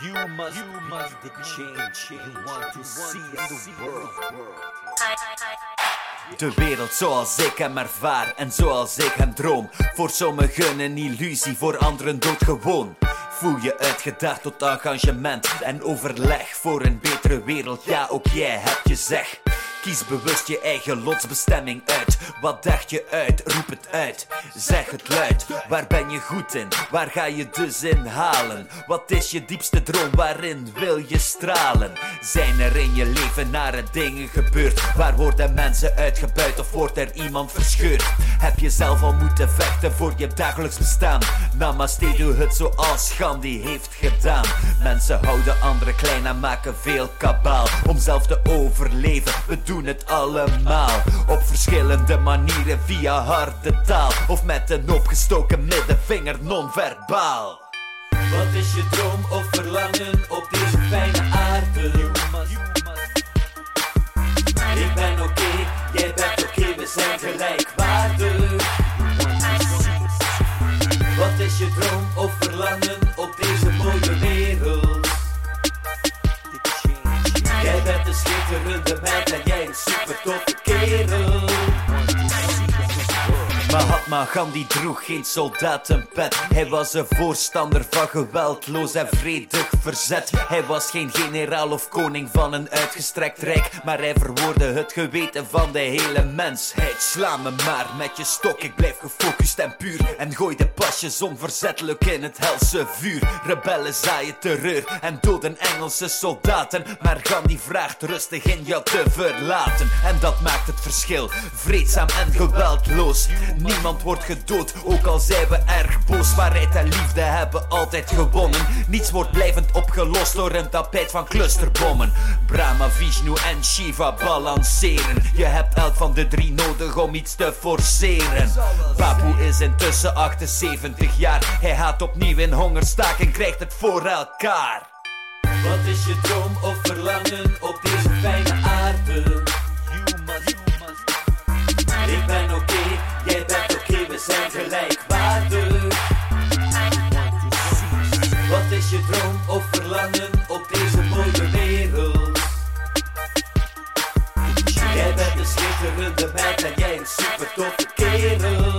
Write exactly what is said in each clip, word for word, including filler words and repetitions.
You must, you must be the change you want to see in the world. De wereld zoals ik hem ervaar en zoals ik hem droom. Voor sommigen een illusie, voor anderen doodgewoon. Voel je uitgedaagd tot engagement en overleg voor een betere wereld. Ja, ook jij hebt je zeg. Kies bewust je eigen lotsbestemming uit. Wat dacht je uit? Roep het uit. Zeg het luid. Waar ben je goed in? Waar ga je dus in halen? Wat is je diepste droom? Waarin wil je stralen? Zijn er in je leven nare dingen gebeurd? Waar worden mensen uitgebuit of wordt er iemand verscheurd? Heb je zelf al moeten vechten voor je dagelijks bestaan? Namaste, doe het zoals Gandhi heeft gedaan. Mensen houden anderen klein en maken veel kabaal om zelf te overleven. We doen het allemaal op verschillende manieren, via harde taal of met een opgestoken middenvinger non-verbaal. Wat is je droom of verlangen op deze fijne aarde? Ik ben oké, okay, jij bent oké, okay, we zijn gelijkwaardig. Wat is je droom of verlangen op deze mooie wereld? Jij bent een schitterende meid en jij een super toffe kerel. Mahatma Gandhi droeg geen soldatenpet. Hij was een voorstander van geweldloos en vredig verzet. Hij was geen generaal of koning van een uitgestrekt rijk, maar hij verwoordde het geweten van de hele mensheid. Sla me maar met je stok, ik blijf gefocust en puur. En gooi de pasjes onverzettelijk in het helse vuur. Rebellen zaaien terreur en doden Engelse soldaten, maar Gandhi vraagt rustig in jou te verlaten. En dat maakt het verschil, vreedzaam en geweldloos. Niemand wordt gedood, ook al zijn we erg boos. Waarheid en liefde hebben altijd gewonnen. Niets wordt blijvend opgelost door een tapijt van clusterbommen. Brahma, Vishnu en Shiva balanceren. Je hebt elk van de drie nodig om iets te forceren. Babu is intussen achtenzeventig jaar. Hij gaat opnieuw in hongerstaak en krijgt het voor elkaar. Wat is je droom of verlangen op deze fijne aarde? Ik ben oké, okay, jij bent oké, okay, we zijn gelijkwaardig. Wat is je droom of verlangen op deze mooie wereld? Jij bent een schitterende meid en jij een super toffe kerel.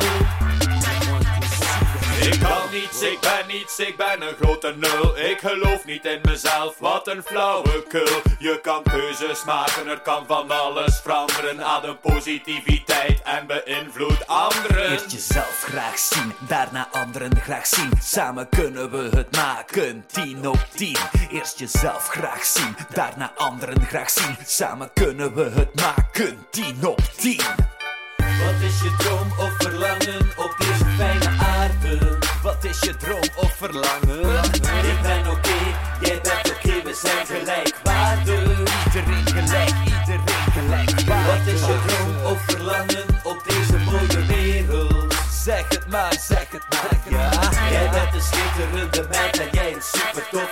Ik kan niets, ik ben niets, ik ben een grote nul. Ik geloof niet in mezelf, wat een flauwekul. Je kan keuzes maken, er kan van alles veranderen. Adem positiviteit en beïnvloed anderen. Eerst jezelf graag zien, daarna anderen graag zien. Samen kunnen we het maken, tien op tien. Eerst jezelf graag zien, daarna anderen graag zien. Samen kunnen we het maken, tien op tien. Wat is je droom of verlangen op deze fijne aarde? Wat is je droom of verlangen? Ik ben oké, okay, jij bent oké, okay, we zijn gelijkwaardig. Iedereen gelijk, iedereen gelijkwaardig. Wat is je droom of verlangen op deze mooie wereld? Zeg het maar, zeg het maar, ja. Jij bent een schitterende meid en jij een super tof